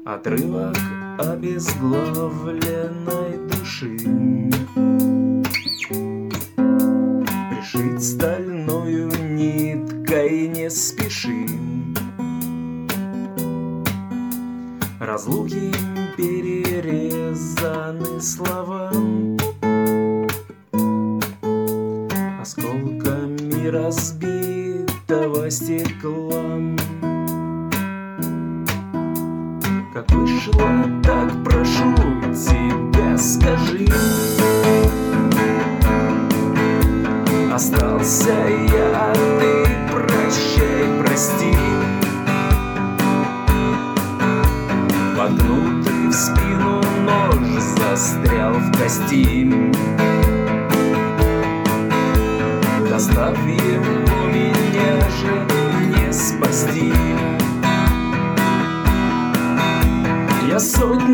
Отрывок обезглавленной души. Пришить стальною ниткой не спешим. Разлуки перерезаны слова осколками разбитого стекла. Как вышло, так прошу тебя, скажи. Остался я, а ты прощай, прости. Воткнутый в спину нож застрял в кости. Достав его, меня же не спасти. Я сотни